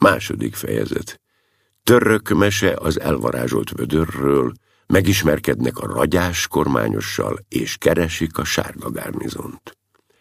Második fejezet. Török mese az elvarázsolt vödörről, megismerkednek a ragyás kormányossal, és keresik a sárga garnizont.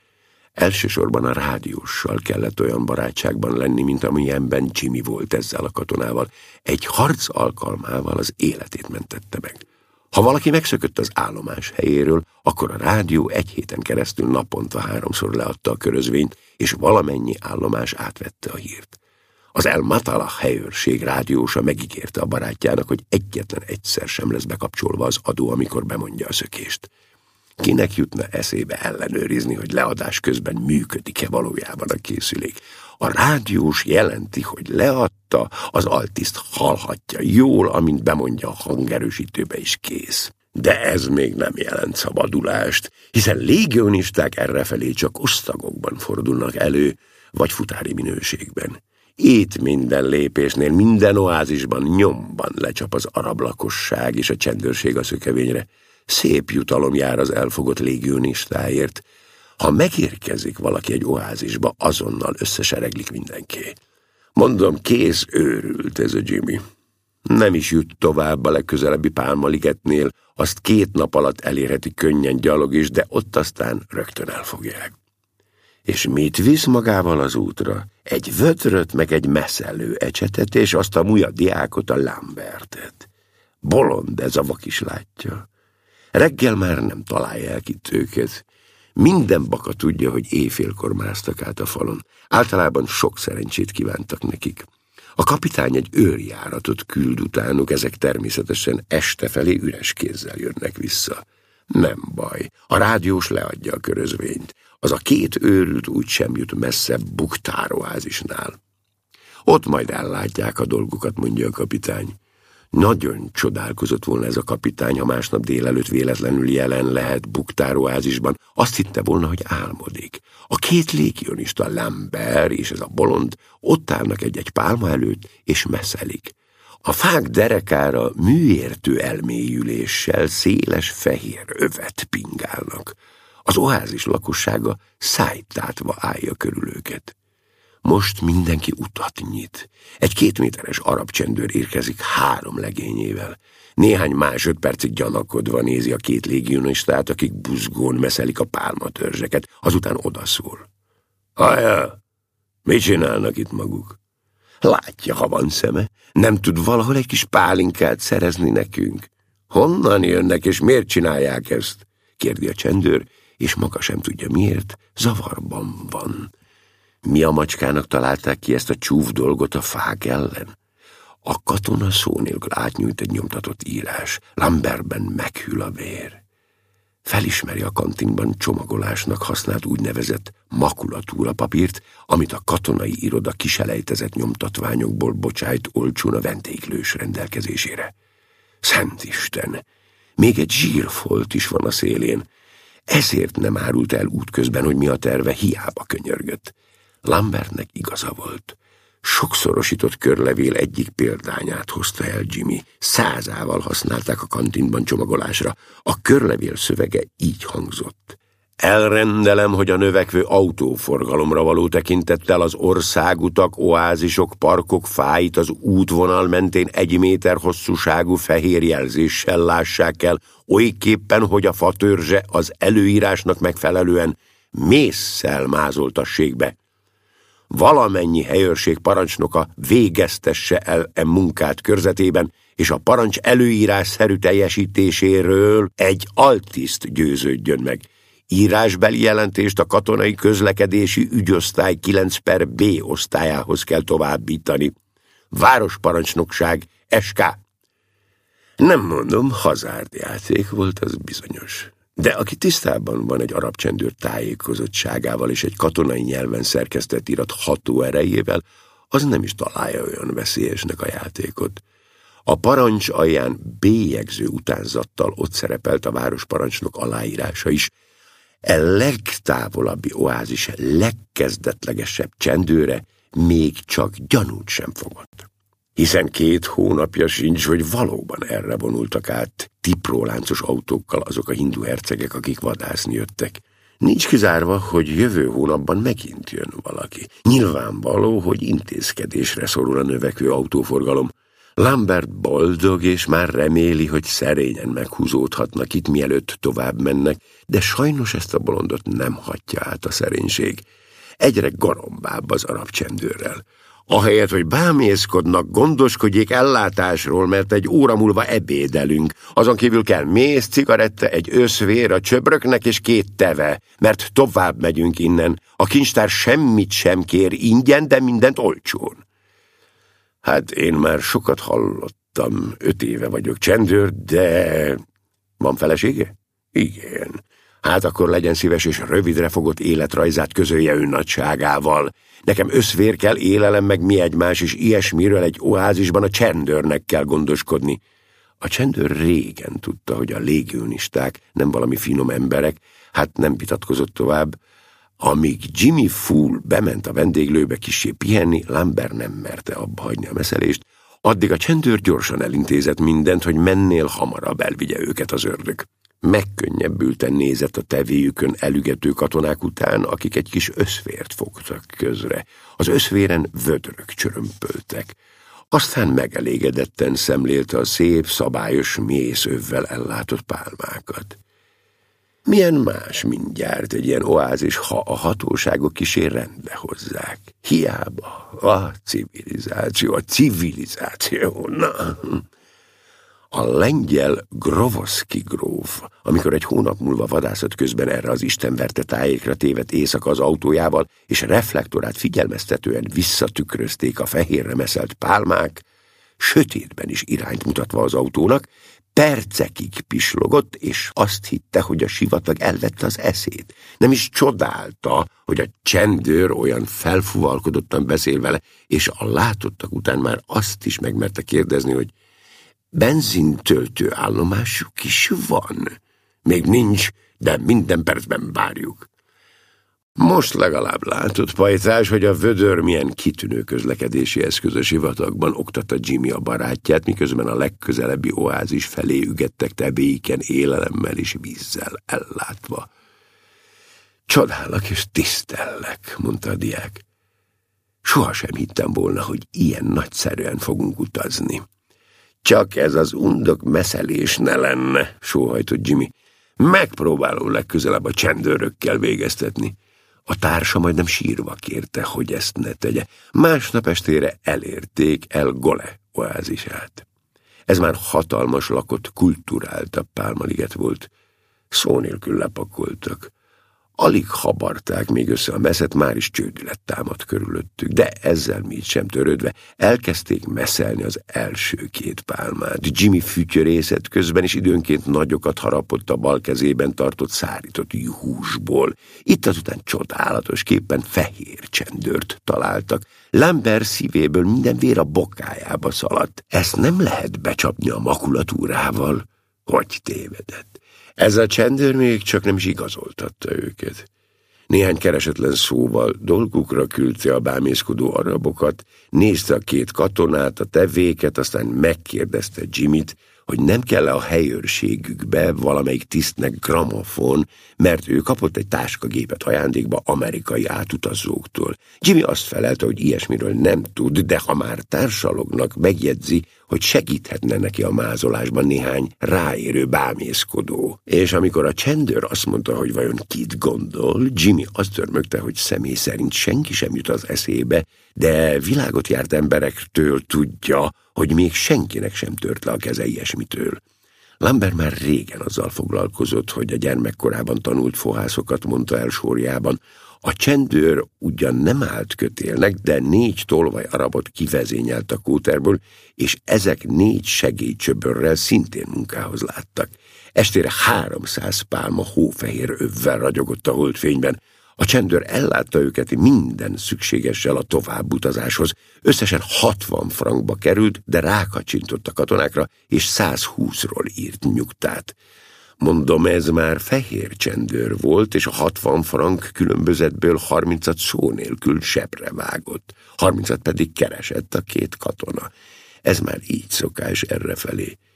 Elsősorban a rádióssal kellett olyan barátságban lenni, mint amilyenben Jimmy volt ezzel a katonával. Egy harc alkalmával az életét mentette meg. Ha valaki megszökött az állomás helyéről, akkor a rádió egy héten keresztül naponta 3-szor leadta a körözvényt, és valamennyi állomás átvette a hírt. Az El Matala helyőrség rádiósa megígérte a barátjának, hogy egyetlen egyszer sem lesz bekapcsolva az adó, amikor bemondja a szökést. Kinek jutna eszébe ellenőrizni, hogy leadás közben működik-e valójában a készülék? A rádiós jelenti, hogy leadta, az altiszt hallhatja jól, amint bemondja a hangerősítőbe is kész. De ez még nem jelent szabadulást, hiszen légionisták errefelé csak osztagokban fordulnak elő, vagy futári minőségben. Itt minden lépésnél, minden oázisban nyomban lecsap az arab lakosság és a csendőrség a szökevényre. Szép jutalom jár az elfogott légionistáért. Ha megérkezik valaki egy oázisba, azonnal összesereglik mindenki. Mondom, kész őrült ez a Jimmy. Nem is jut tovább a legközelebbi pálmaligetnél, azt 2 nap alatt elérheti könnyen gyalog is, de ott aztán rögtön elfogják. És mit visz magával az útra? Egy vödröt, meg egy messzelő ecsetet, és azt a muja diákot, a Lambertet. Bolond ez a vak is látja. Reggel már nem találja el itt őket. Minden baka tudja, hogy éjfélkor másztak át a falon. Általában sok szerencsét kívántak nekik. A kapitány egy őrjáratot küld utánuk, ezek természetesen este felé üres kézzel jönnek vissza. Nem baj, a rádiós leadja a körözvényt. Az a 2 őrült úgysem jut messze Buktároázisnál. Ott majd ellátják a dolgukat, mondja a kapitány. Nagyon csodálkozott volna ez a kapitány, ha másnap délelőtt véletlenül jelen lehet Buktároázisban. Azt hitte volna, hogy álmodik. A 2 légionista, Lambert és ez a bolond ott állnak egy-egy pálma előtt, és messzelik. A fák derekára műértő elmélyüléssel széles fehér övet pingálnak. Az oázis lakossága szájtátva állja körül őket. Most mindenki utat nyit. Egy 2 méteres arab csendőr érkezik 3 legényével. Néhány másodpercig gyanakodva nézi a 2 légionistát, akik buzgón messzelik a pálmatörzseket, azután odaszól. Hajjá, mit csinálnak itt maguk? Látja, ha van szeme, nem tud valahol egy kis pálinkát szerezni nekünk. Honnan jönnek, és miért csinálják ezt? Kérdi a csendőr, és maga sem tudja miért, zavarban van. Mi a macskának találták ki ezt a csúf dolgot a fák ellen? A katona szó nélkül átnyújt egy nyomtatott írás. Lambertben meghűl a vér. Felismeri a kantinban csomagolásnak használt úgynevezett makulatúra papírt, amit a katonai iroda kiselejtezett nyomtatványokból bocsájt olcsón a vendéglős rendelkezésére. Szent Isten! Még egy zsírfolt is van a szélén. Ezért nem árult el útközben, hogy mi a terve, hiába könyörgött. Lambertnek igaza volt. Sokszorosított körlevél egyik példányát hozta el Jimmy. 100-ával használták a kantinban csomagolásra. A körlevél szövege így hangzott. Elrendelem, hogy a növekvő autóforgalomra való tekintettel az országutak, oázisok, parkok fáit az útvonal mentén 1 méter hosszúságú fehér jelzéssel lássák el, olyképpen, hogy a fatörzse az előírásnak megfelelően mésszel mázoltassék be. Valamennyi helyőrség parancsnoka végeztesse el munkát körzetében, és a parancs előírásszerű teljesítéséről egy altiszt győződjön meg. Írásbeli jelentést a katonai közlekedési ügyosztály 9/B osztályához kell továbbítani. Városparancsnokság, SK. Nem mondom, hazárdjáték volt, az bizonyos. De aki tisztában van egy arab csendőr tájékozottságával és egy katonai nyelven szerkesztett irat hatóerejével, az nem is találja olyan veszélyesnek a játékot. A parancs alján bélyegző utánzattal ott szerepelt a városparancsnok aláírása is. Legtávolabbi oázis legkezdetlegesebb csendőre még csak gyanút sem fogott. Hiszen 2 hónapja sincs, hogy valóban erre vonultak át tipróláncos autókkal azok a hindu hercegek, akik vadászni jöttek. Nincs kizárva, hogy jövő hónapban megint jön valaki. Nyilvánvaló, hogy intézkedésre szorul a növekvő autóforgalom. Lambert boldog, és már reméli, hogy szerényen meghúzódhatnak itt, mielőtt tovább mennek, de sajnos ezt a bolondot nem hagyja át a szerénység. Egyre garombább az arab csendőrrel. Ahelyett, hogy bámészkodnak, gondoskodjék ellátásról, mert egy óra múlva ebédelünk. Azon kívül kell méz, cigaretta, egy összvér a csöbröknek és 2 teve, mert tovább megyünk innen. A kincstár semmit sem kér ingyen, de mindent olcsón. Hát én már sokat hallottam, 5 éve vagyok csendőr, de... Van felesége? Igen. Hát akkor legyen szíves, és rövidre fogott életrajzát közölje ön nagyságával. Nekem összvér kell, élelem, meg mi egymás, és ilyesmiről egy oázisban a csendőrnek kell gondoskodni. A csendőr régen tudta, hogy a légionisták nem valami finom emberek, hát nem vitatkozott tovább. Amíg Jimmy Fool bement a vendéglőbe kissé pihenni, Lambert nem merte abba hagyni a meszelést, addig a csendőr gyorsan elintézett mindent, hogy mennél hamarabb elvigye őket az ördög. Megkönnyebbülten nézett a tevéjükön elügető katonák után, akik egy kis összvért fogtak közre. Az összvéren vödrök csörömpöltek. Aztán megelégedetten szemlélte a szép, szabályos mészövvel ellátott pálmákat. Milyen más mindjárt egy ilyen oázis, ha a hatóságok kissé rendbe hozzák. Hiába a civilizáció, na... A lengyel Grovoszki gróf, amikor egy hónap múlva vadászat közben erre az istenverte tájékra tévedt éjszaka az autójával, és reflektorát figyelmeztetően visszatükrözték a fehérre meszelt pálmák, sötétben is irányt mutatva az autónak, percekig pislogott, és azt hitte, hogy a sivatag elvette az eszét. Nem is csodálta, hogy a csendőr olyan felfuvalkodottan beszél vele, és a látottak után már azt is megmerte kérdezni, hogy benzintöltő állomásuk is van. Még nincs, de minden percben várjuk. Most legalább látod, pajtás, hogy a vödör milyen kitűnő közlekedési eszköz a sivatagban, oktatta Jimmy a barátját, miközben a legközelebbi oázis felé ügettek tebéiken élelemmel és vízzel ellátva. Csodálak és tisztellek, mondta a diák. Sohasem hittem volna, hogy ilyen nagyszerűen fogunk utazni. Csak ez az undok meszelés ne lenne, sóhajtott Jimmy. Megpróbálom legközelebb a csendőrökkel végeztetni. A társa majdnem sírva kérte, hogy ezt ne tegye. Másnap estére elérték El Gole oázisát. Ez már hatalmas, lakott, kulturáltabb pálmaliget volt. Szó nélkül lepakoltak. Alig habarták még össze a meszet, már is csődület támadt körülöttük, de ezzel mi sem törődve elkezdték messzelni az első 2 pálmát. Jimmy fütyörészett közben, és időnként nagyokat harapott a bal kezében tartott szárított húsból. Itt azután csodálatosképpen fehér csendőrt találtak. Lambert szívéből minden vér a bokájába szaladt. Ezt nem lehet becsapni a makulatúrával. Hogy tévedett? Ez a csendőr még csak nem is igazoltatta őket. Néhány keresetlen szóval dolgukra küldte a bámészkodó arabokat, nézte a 2 katonát, a tevéket, aztán megkérdezte Jimmyt, hogy nem kell-e a helyőrségükbe valamelyik tisztnek gramofon, mert ő kapott egy táskagépet ajándékba amerikai átutazóktól. Jimmy azt felelte, hogy ilyesmiről nem tud, de ha már társalognak, megjegyzi, hogy segíthetne neki a mázolásban néhány ráérő bámészkodó. És amikor a csendőr azt mondta, hogy vajon kit gondol, Jimmy azt örmögte, hogy személy szerint senki sem jut az eszébe, de világot járt emberektől tudja, hogy még senkinek sem tört le a keze ilyesmitől. Lambert már régen azzal foglalkozott, hogy a gyermekkorában tanult fohászokat mondta el sorjában. A csendőr ugyan nem állt kötélnek, de 4 tolvaj arabot kivezényelt a kóterből, és ezek 4 segédcsöbörrel szintén munkához láttak. Estére 300 pálma hófehér övvel ragyogott a holdfényben. A csendőr ellátta őket minden szükségessel a továbbutazáshoz. Összesen 60 frankba került, de rákacsintott a katonákra, és 120-ról írt nyugtát. Mondom, ez már fehér csendőr volt, és a 60 frank különbözetből 30-at szó nélkül sebre vágott, 30-at pedig keresett a 2 katona. Ez már így szokás errefelé.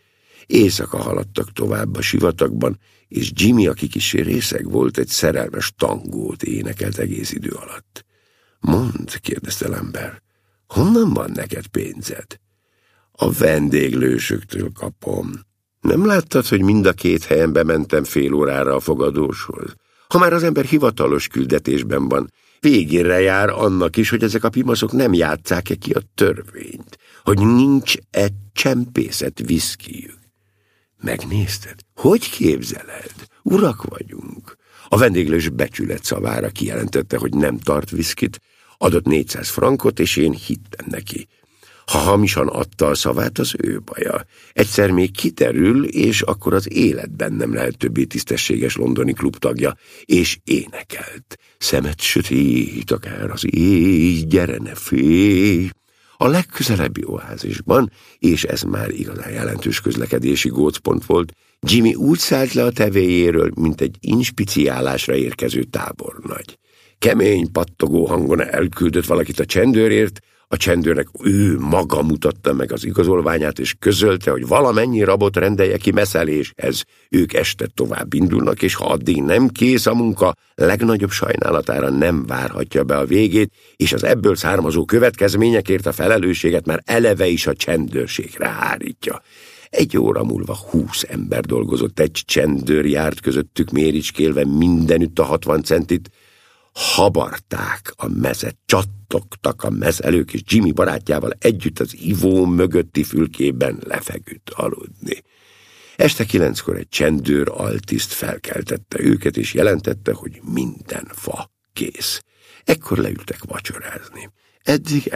Éjszaka haladtak tovább a sivatagban, és Jimmy, aki kissé részeg volt, egy szerelmes tangót énekelt egész idő alatt. Mondd, kérdezte Lambert, honnan van neked pénzed? A vendéglősöktől kapom. Nem láttad, hogy mind a két helyen bementem fél órára a fogadóshoz? Ha már az ember hivatalos küldetésben van, végére jár annak is, hogy ezek a pimaszok nem játsszák-e ki a törvényt, hogy nincs egy csempészet viszkijük. Megnézted? Hogy képzeled? Urak vagyunk. A vendéglős becsület szavára kijelentette, hogy nem tart viszkit, adott 400 frankot, és én hittem neki. Ha hamisan adta a szavát, az ő baja. Egyszer még kiderül, és akkor az életben nem lehet többé tisztességes londoni klubtagja, és énekelt. Szemet sötét, akár az éj, gyere ne félj. A legközelebbi oázisban, és ez már igazán jelentős közlekedési gócpont volt, Jimmy úgy szállt le a tevéjéről, mint egy inspiciálásra érkező tábornagy. Kemény, pattogó hangon elküldött valakit a csendőrért, a csendőrnek ő maga mutatta meg az igazolványát, és közölte, hogy valamennyi rabot rendelje ki messzeléshez. Ők este tovább indulnak, és ha addig nem kész a munka, legnagyobb sajnálatára nem várhatja be a végét, és az ebből származó következményekért a felelősséget már eleve is a csendőrségre hárítja. 1 óra múlva 20 ember dolgozott, egy csendőr járt közöttük méricskélve mindenütt a 60 centit, habarták a mezet, csattogtak a mezelők, és Jimmy barátjával együtt az ivó mögötti fülkében lefeküdt aludni. Este 9-kor egy csendőr altiszt felkeltette őket, és jelentette, hogy minden fa kész. Ekkor leültek vacsorázni. Eddig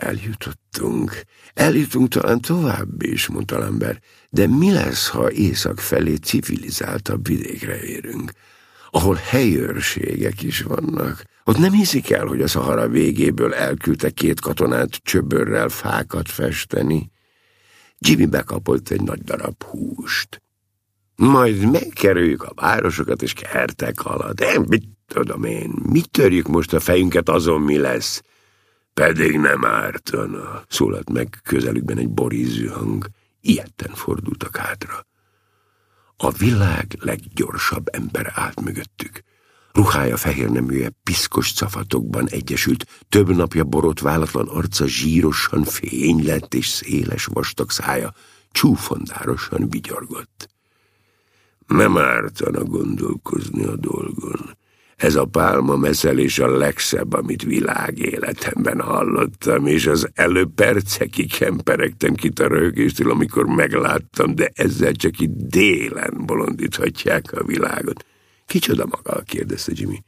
eljutunk talán tovább is, mondta Lambert, de mi lesz, ha észak felé civilizáltabb vidékre érünk, ahol helyőrségek is vannak? Ott nem hiszik el, hogy a Szahara végéből elküldte 2 katonát csöbörrel fákat festeni. Jimmy bekapott egy nagy darab húst. Majd megkerüljük a városokat és kertek alatt. Mit tudom én, mit törjük most a fejünket azon, mi lesz? Pedig nem ártana, szólalt meg közelükben egy borízű hang. Ilyetten fordultak hátra. A világ leggyorsabb embere állt mögöttük. Ruhája fehérneműje piszkos cafatokban egyesült, több napja borotválatlan arca zsírosan fény lett, és széles vastag szája csúfondárosan vigyorgott. Nem ártana gondolkozni a dolgon. Ez a pálma messzelés a legszebb, amit világéletemben hallottam, és az előbb percekig hemperegtem ki a röhögéstől, amikor megláttam, de ezzel csak itt délen bolondíthatják a világot. Kicsoda maga? Kérdezte Jimmy.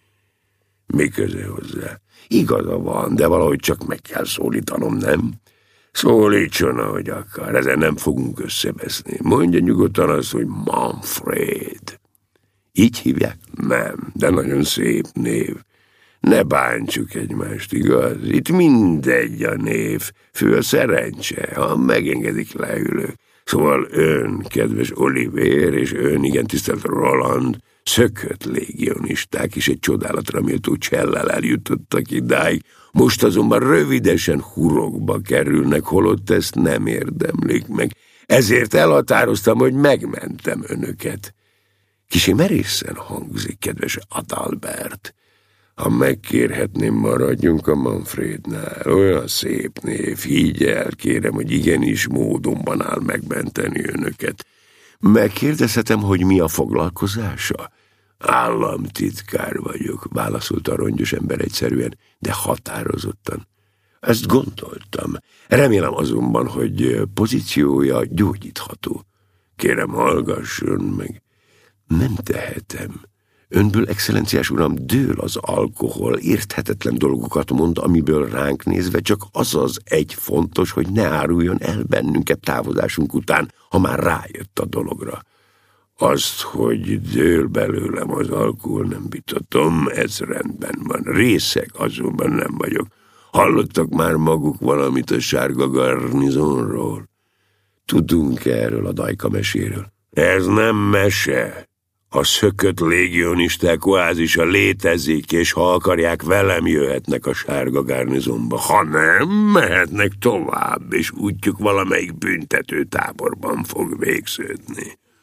Mi köze hozzá? Igaza van, de valahogy csak meg kell szólítanom, nem? Szólítson, ahogy akar, ezen nem fogunk összeveszni. Mondja nyugodtan azt, hogy Manfred. Így hívják? Nem, de nagyon szép név. Ne bántsuk egymást, igaz? Itt mindegy a név, fő a szerencse, ha megengedik, leülök. Szóval ön, kedves Oliver, és ön, igen tisztelt Roland, szökött légionisták is egy csodálatra méltó csellel eljutottak idáig, most azonban rövidesen hurokba kerülnek, holott ezt nem érdemlik meg. Ezért elhatároztam, hogy megmentem önöket. Kicsi merészen hangzik, kedves Adalbert. Ha megkérhetném, maradjunk a Manfrednál. Olyan szép név, higgy el, kérem, hogy igenis módonban áll megmenteni önöket. Megkérdezhetem, hogy mi a foglalkozása? Államtitkár vagyok, válaszolta a rongyos ember egyszerűen, de határozottan. Ezt gondoltam. Remélem azonban, hogy pozíciója gyógyítható. Kérem, hallgasson meg. Nem tehetem. Önből, excellenciás uram, dől az alkohol, érthetetlen dolgokat mond, amiből ránk nézve csak az egy fontos, hogy ne áruljon el bennünket távozásunk után, ha már rájött a dologra. Azt, hogy dől belőlem az alkohol, nem vitatom, ez rendben van. Részeg azonban nem vagyok. Hallottak már maguk valamit a sárga garnizonról? Tudunk erről a dajka meséről? Ez nem mese. A szökött légionisták oázisa létezik, és ha akarják, velem jöhetnek a sárga garnizonba. Ha nem, mehetnek tovább, és útjuk valamelyik büntető táborban fog végződni.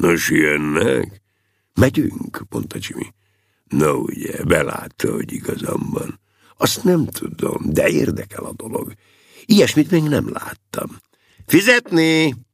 Nos, jönnek? Megyünk, mondta Jimmy. No, ugye, belátta, hogy igazam van. Azt nem tudom, de érdekel a dolog. Ilyesmit még nem láttam. Fizetni!